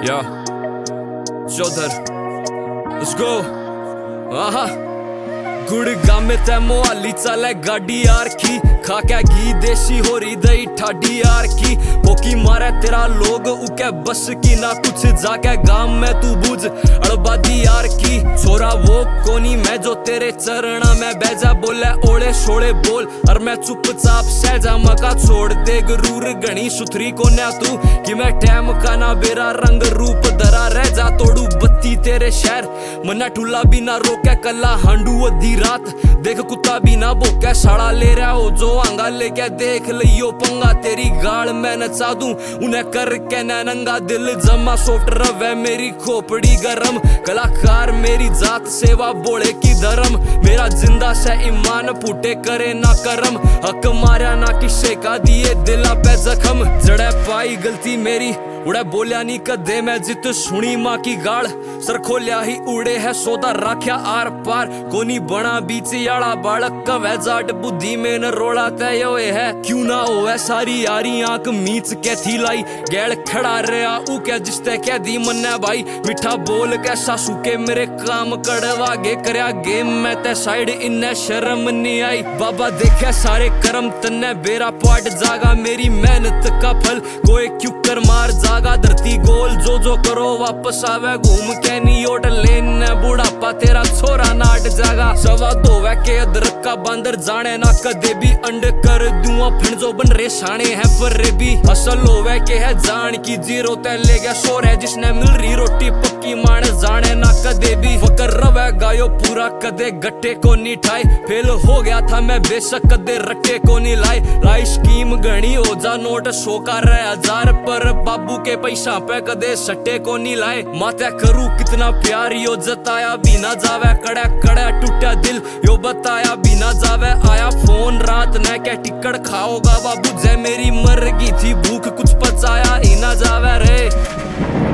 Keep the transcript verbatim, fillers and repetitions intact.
या Chaudhar let's go. आहा गुड़गांव में तै मोहाली चले गाड़ी यार की, खा क्या घी देसी हो रही दही ठाडी यार की। पोकी मारे तेरा लोग उके बस की ना कुछ, जाके गांव में तू बुझ अड़बादी यार की। छोरा वो कोनी मैं जो तेरे चरणा में बैजा, बोले ओले छोड़े बोल और मैं चुपचाप सहजा। मका छोड़ दे गरूर घनी सुथरी कोन्या तू, कि मैं टैम का ना बेरा रंग रूप धरा रह जा। तोड़ू बत्ती तेरे शहर मना ठुला भी ना रोके, कला हांडू अधी रात देख कुत्ता भी ना भोके। साड़ा ले रहा हो जो आंगा लेके देख लियो पंगा, तेरी गाल मैं नचा दूं उन्हें करके नंगा। दिल जमा सॉफ्ट रवे मेरी खोपड़ी गरम, कलाकार मेरी जात सेवा बोले की धर्म। मेरा जिंदा से ईमान फूटे करे ना करम, हक मारा ना किसे का दिए दिला पे जख्म। जड़े पाई गलती मेरी उड़े बोलिया नी कदे, मैं जित सुनी माँ की गाड़ सर खोलिया ही उड़े है सौदा राख्या आर पार। कोनी बना बीच याड़ा बालक कवे जाट बुद्धि में न रोड़ा तय है। क्यों ना हो सारी यारी आंख मीच के थी लाई, गैल खड़ा रहा ऊ क्या जिसते कह दी मन्ने भाई। मिठा बोल के सासू के मेरे काम कड़वा गे करया गेम में ते साइड इन्ने शर्म नहीं आई। बाबा देखे सारे कर्म तन्ने बेरा पाट जागा, मेरी मेहनत का फल कोई क्यों कर मार जागा। धरती गोल जो जो करो वापस आवे घूम के नी ओट लेने, बुढ़ापा तेरा छोरा नाट जागा। सवा धोवे के अदरक का बंदर जाने ना कदे भी, अंड कर दूंगा फिर जो बन रे साने है फर्रे भी। असल होवे के है जान की जीरो ते ले गया शोर है, जिसने मिल रही रोटी पक्की मान जाने ना कदे भी। फकर रवे गायो पूरा कदे गट्टे को नी ठाई, फेल हो गया था मैं बेशक कदे रट्टे को नी लाई। लाई स्कीम घनी हो जा नोट सौ का रह हजार, पर बाबू के पैसा पे कदे सट्टे को नी लाए। माता करू कितना प्यार यो जताया भी ना जावे, कड़ा कड़ा टूटा दिल यो बताया भी ना जावे। आया फोन रात ने क्या टिकट खाओगा बाबू, जय मेरी मर गई थी भूख कुछ पचाया ही ना जावे रे।